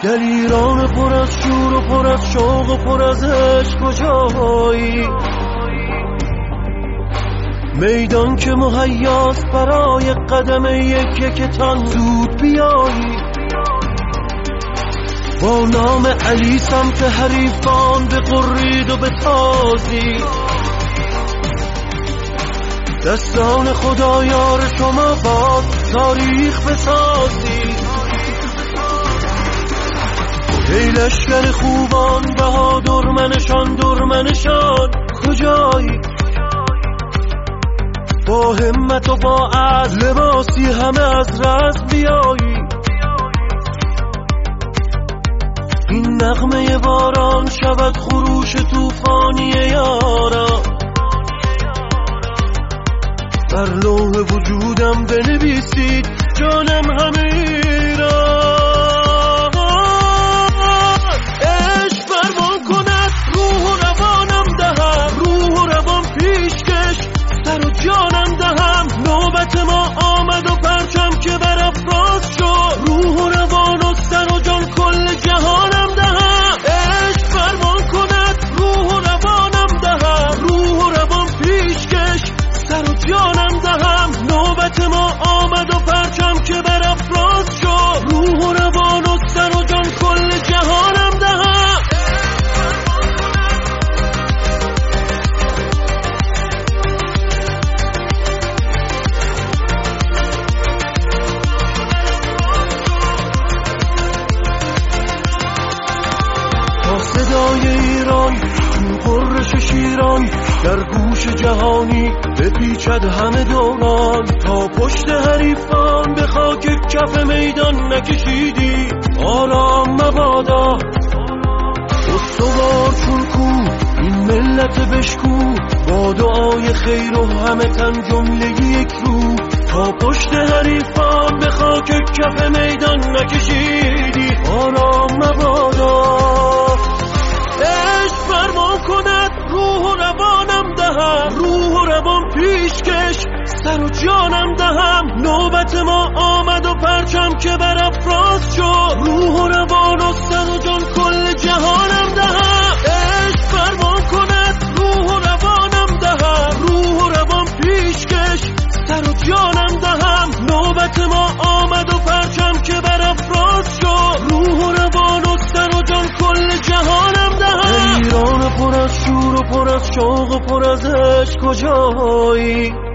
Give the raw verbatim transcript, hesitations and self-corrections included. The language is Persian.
در ایران پر از شور و پر از شوق و پر از عشق کجایی؟ میدان که مهیاست برای قدم یک یک تن زود بیایی. با نام علی سمت حریفان بقرید و بتازی. دستان خدایار شما باد تاریخ بسازی. ای لشکر خوبان بهادر منشان در منشان کجایی؟ با همت و با عزم لباسی همه از رزم بیایی. این نغمه باران شود خروش توفانی یارا. بر لوح وجودم بنویسید جانم همه ایران. عشق فرمان کند روح و روانم دهم، روح و روان پیشکش سر و جانم دهم. نوبت ما آمد و پرچم که برافراز شد، روح و روان و سر و جان کل جهانم دهم. عشق فرمان کند روح و روانم دهم، روح و روان پیشکش سر و جانم دهم. نوبت ما آمد و پرچم که برافراز شد، روح و روان و سر و جان کل جهانم دهم. تا صدای ایران قرش شیران در گوش جهانی بپیچد همه دوران. تا پشت حریفان به خاک کف میدان نکشیدی آرام مبادا. استوار چون کو این ملت بشکو، با دعای خیر و همه تن جمله یک رو. تا پشت حریفان به خاک کف میدان نکشیدی آرام مبادا. عشق فرمان کند روح و روانم دهم، روح و روان پیشکش سر و جانم دهم. نوبت ما آمد و پرچم که برافراز شد، روح و روان و سر و جان کل جهانم دهم. عشق فرمان کند روح و روانم دهم، روح و روان پیشکش سر و جانم دهم. نوبت ما آمد و پرچم که برافراز شد، روح و روان و سر و جان کل جهانم دهم. ایران پر از شور و پر از شوق و پر از عشق کجایی؟